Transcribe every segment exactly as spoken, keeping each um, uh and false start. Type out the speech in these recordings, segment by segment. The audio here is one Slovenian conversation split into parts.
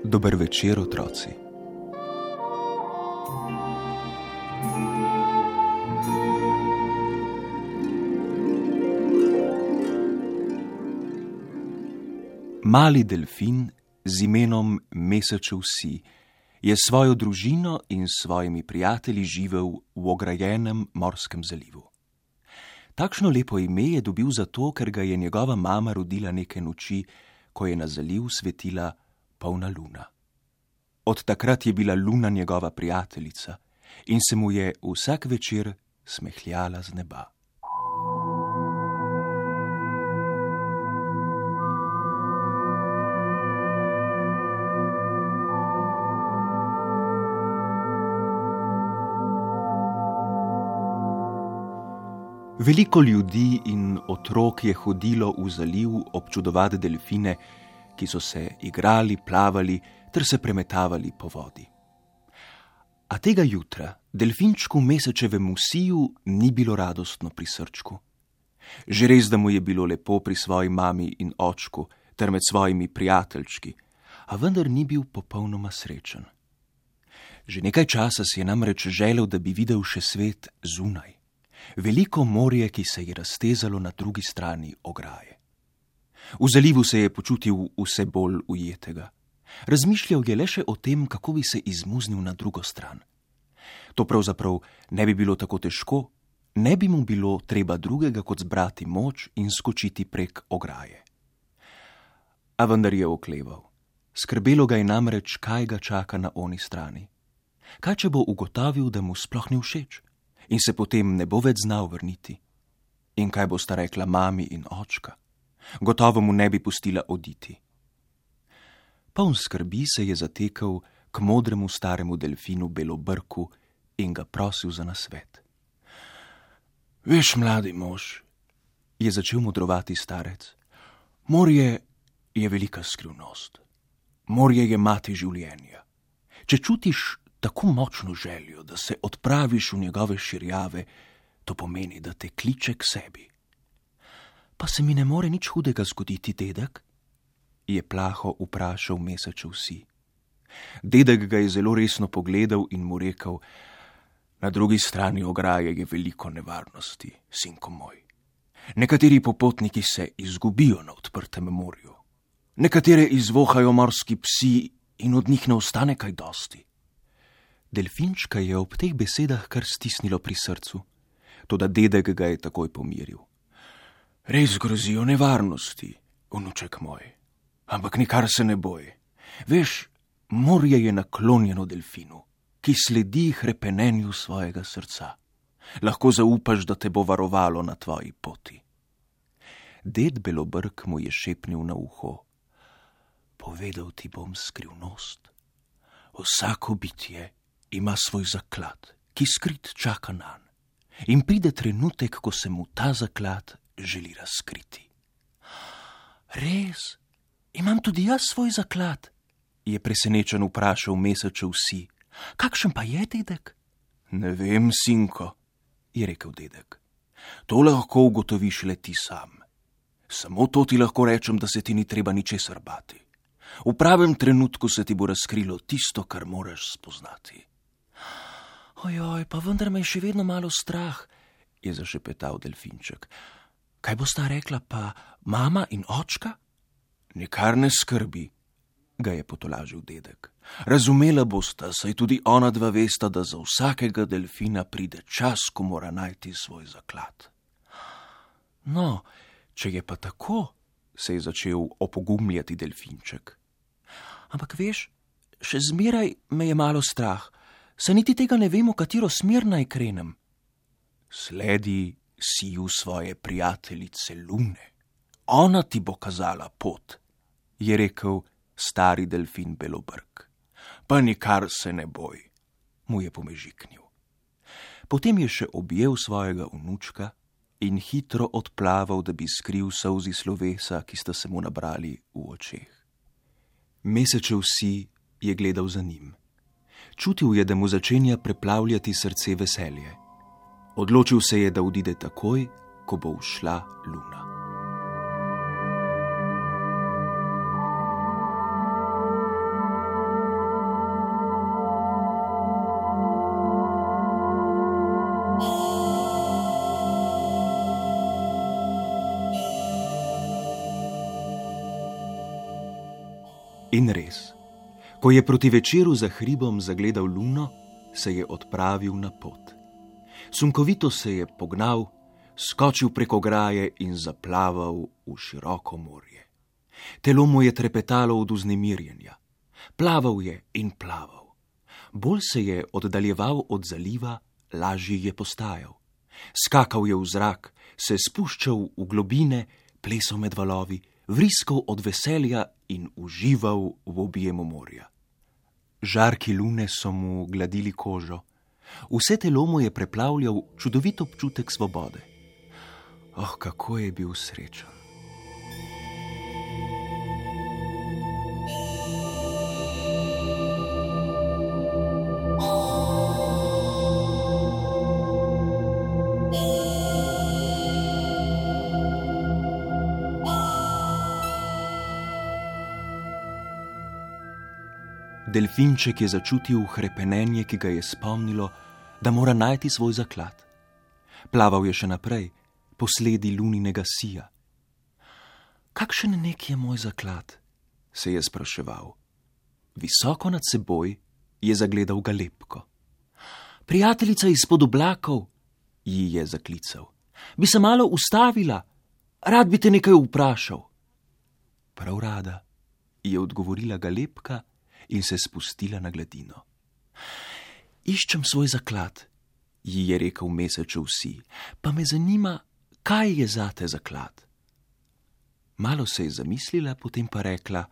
Dober večer, otroci. Mali delfin z imenom Mesečev si je svojo družino in svojimi prijatelji živel v ograjenem morskem zalivu. Takšno lepo ime je dobil zato, ker ga je njegova mama rodila neke noči, ko je na zaliv svetila polna luna. Od takrat je bila luna njegova prijateljica in se mu je vsak večer smehljala z neba. Veliko ljudi in otrok je hodilo v zaliv občudovati delfine, ki so se igrali, plavali ter se premetavali po vodi. A tega jutra delfinčku Mesečevemu siju ni bilo radostno pri srčku. Že res, da mu je bilo lepo pri svoji mami in očku ter med svojimi prijateljčki, a vendar ni bil popolnoma srečen. Že nekaj časa si je namreč želel, da bi videl še svet zunaj. Veliko morje, ki se je raztezalo na drugi strani ograje. V zalivu se je počutil vse bolj ujetega. Razmišljal je le še o tem, kako bi se izmuznil na drugo stran. To pravzaprav ne bi bilo tako težko, ne bi mu bilo treba drugega kot zbrati moč in skočiti prek ograje. A vendar je okleval. Skrbelo ga je namreč, kaj ga čaka na oni strani. Kaj, če bo ugotovil, da mu sploh ni všeč in se potem ne bo več znal vrniti? In kaj bosta rekla mami in očka? Gotovo mu ne bi pustila oditi. Poln skrbi se je zatekel k modremu staremu delfinu Belobrku in ga prosil za nasvet. Veš, mladi mož, je začel modrovati starec, morje je velika skrivnost. Morje je mati življenja. Če čutiš tako močno željo, da se odpraviš v njegove širjave, to pomeni, da te kliče k sebi. Pa se mi ne more nič hudega zgoditi, dedek? Je plaho vprašal Mesečev si. Dedek ga je zelo resno pogledal in mu rekel, na drugi strani ograje je veliko nevarnosti, sinko moj. Nekateri popotniki se izgubijo na odprtem morju. Nekatere izvohajo morski psi in od njih ne ostane kaj dosti. Delfinčka je ob teh besedah kar stisnilo pri srcu, toda dedek ga je takoj pomiril. Res grozijo nevarnosti, vnuček moj, ampak nikar se ne boj. Veš, morje je naklonjeno delfinu, ki sledi hrepenenju svojega srca. Lahko zaupaš, da te bo varovalo na tvoji poti. Ded Belobrk mu je šepnil na uho. Povedal ti bom skrivnost. Vsako bitje ima svoj zaklad, ki skrit čaka nanj. In pride trenutek, ko se mu ta zaklad želi razkriti. Res? Imam tudi jaz svoj zaklad? Je presenečen vprašal Mesečev si. Kakšen pa je, dedek? Ne vem, sinko, je rekel dedek. To lahko ugotoviš le ti sam. Samo to ti lahko rečem, da se ti ni treba ničesar bati. V pravem trenutku se ti bo razkrilo tisto, kar moraš spoznati. Ojoj, pa vendar me je še vedno malo strah, je zašepetal delfinček. Kaj bosta rekla pa mama in očka? Nikar ne skrbi, ga je potolažil dedek. Razumela bosta, saj tudi ona dva vesta, da za vsakega delfina pride čas, ko mora najti svoj zaklad. No, če je pa tako, se je začel opogumljati delfinček. Ampak veš, še zmeraj me je malo strah. Se niti tega ne vem, v katero smer naj krenem. Sledi siju svoje prijateljice Lune. Ona ti bo kazala pot, je rekel stari delfin Belobrk. Pa nikar se ne boj, mu je pomežiknil. Potem je še objel svojega vnučka in hitro odplaval, da bi skril solzi slovesa, ki sta se mu nabrali v očeh. Mesečev si je gledal za njim. Čutil je, da mu začenja preplavljati srce veselje. Odločil se je, da odide takoj, ko bo ušla luna. In res, ko je proti večeru za hribom zagledal luno, se je odpravil na pot. Sunkovito se je pognal, skočil preko graje in zaplaval v široko morje. Telo mu je trepetalo od vznemirjenja. Plaval je in plaval. Bolj se je oddaljeval od zaliva, lažje je postajal. Skakal je v zrak, se spuščal v globine, plesal med valovi, vriskal od veselja in užival v objemu morja. Žarki lune so mu gladili kožo. Vse telo mu je preplavljal čudovit občutek svobode. Oh, kako je bil srečen. Delfinček je začutil hrepenenje, ki ga je spomnilo, da mora najti svoj zaklad. Plaval je še naprej, po sledi luninega sija. Kakšen nek je moj zaklad? Se je spraševal. Visoko nad seboj je zagledal galebko. Prijateljica izpod oblakov, ji je zaklical. Bi se malo ustavila, rad bi te nekaj vprašal. Prav rada, je odgovorila galebka in se spustila na gladino. Iščem svoj zaklad, ji je rekel mesečev sij, pa me zanima, kaj je zate zaklad. Malo se je zamislila, potem pa rekla,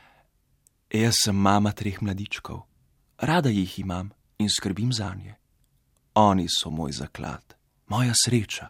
jaz sem mama treh mladičkov, rada jih imam in skrbim zanje. Oni so moj zaklad, moja sreča.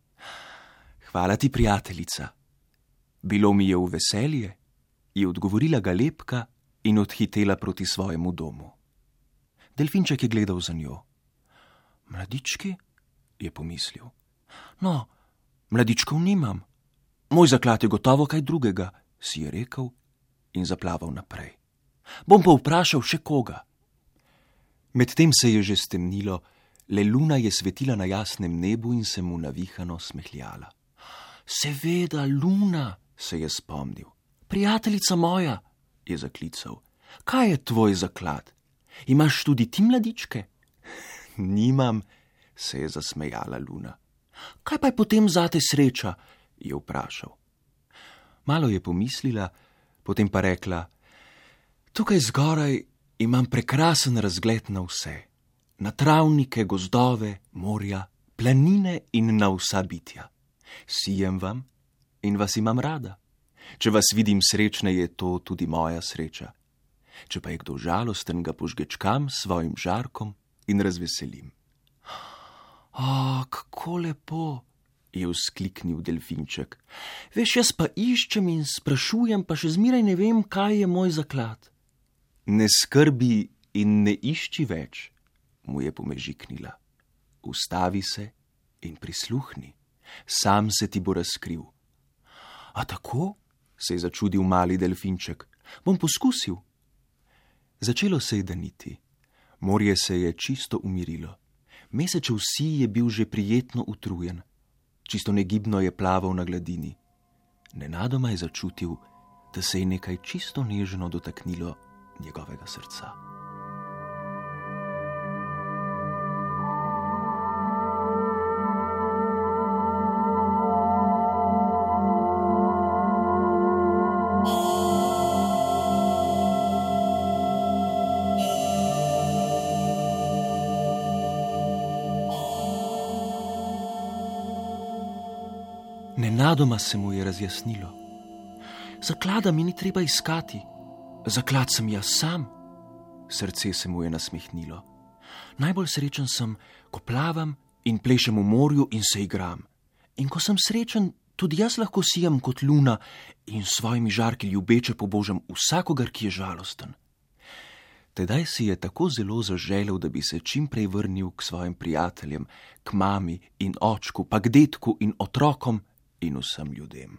Hvala ti, prijateljica. Bilo mi je v veselje, je odgovorila galebka in odhitela proti svojemu domu. Delfinček je gledal za njo. Mladički? Je pomislil. No, mladičkov nimam. Moj zaklad je gotovo kaj drugega, si je rekel in zaplaval naprej. Bom pa vprašal še koga. Medtem se je že stemnilo, le luna je svetila na jasnem nebu in se mu navihano smehljala. Seveda, luna, se je spomnil. Prijateljica moja, je zaklical. Kaj je tvoj zaklad? Imaš tudi ti mladičke? Nimam, se je zasmejala luna. Kaj pa je potem zate sreča? Je vprašal. Malo je pomislila, potem pa rekla, tukaj zgoraj imam prekrasen razgled na vse. Na travnike, gozdove, morja, planine in na vsa bitja. Sijem vam in vas imam rada. Če vas vidim srečne, je to tudi moja sreča. Če pa je kdo žalosten, ga požgečkam s svojim žarkom in razveselim. A, kako lepo, je vzkliknil delfinček. Veš, jaz pa iščem in sprašujem, pa še zmeraj ne vem, kaj je moj zaklad. Ne skrbi in ne išči več, mu je pomežiknila. Ustavi se in prisluhni, sam se ti bo razkril. A tako? Se je začudil mali delfinček. Bom poskusil. Začelo se je daniti. Morje se je čisto umirilo. Mesečev sij je bil že prijetno utrujen. Čisto negibno je plaval na gladini. Nenadoma je začutil, da se je nekaj čisto nežno dotaknilo njegovega srca. Nenadoma se mu je razjasnilo. Zaklada mi ni treba iskati. Zaklad sem jaz sam. Srce se mu je nasmehnilo. Najbolj srečen sem, ko plavam in plešem v morju in se igram. In ko sem srečen, tudi jaz lahko sijem kot luna in s svojimi žarki ljubeče pobožam vsakogar, ki je žalosten. Tedaj si je tako zelo zaželel, da bi se čim prej vrnil k svojim prijateljem, k mami in očku, pa k dedku in otrokom in vsem ljudem.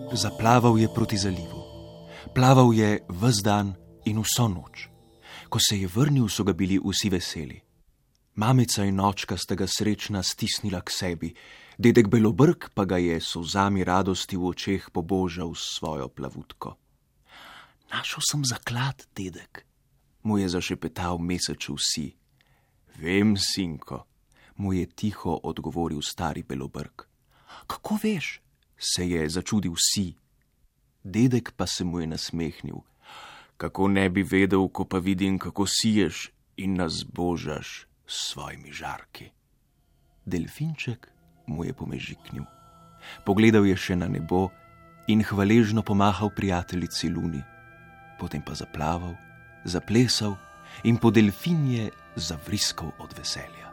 Zaplaval je proti zalivu. Plaval je ves dan in vso noč. Ko se je vrnil, so ga bili vsi veseli. Mamica in očka sta ga srečna stisnila k sebi, dedek Belobrk pa ga je s solzami radosti v očeh pobožal s svojo plavutko. Našel sem zaklad, dedek, mu je zašepetal Mesečev si. Vem, sinko, mu je tiho odgovoril stari Belobrk. Kako veš? Se je začudil si. Dedek pa se mu je nasmehnil. Kako ne bi vedel, ko pa vidim, kako siješ in nas božaš s svojimi žarki. Delfinček mu je pomežiknil. Pogledal je še na nebo in hvaležno pomahal prijateljici Luni. Potem pa zaplaval, zaplesal in po delfinje zavriskal od veselja.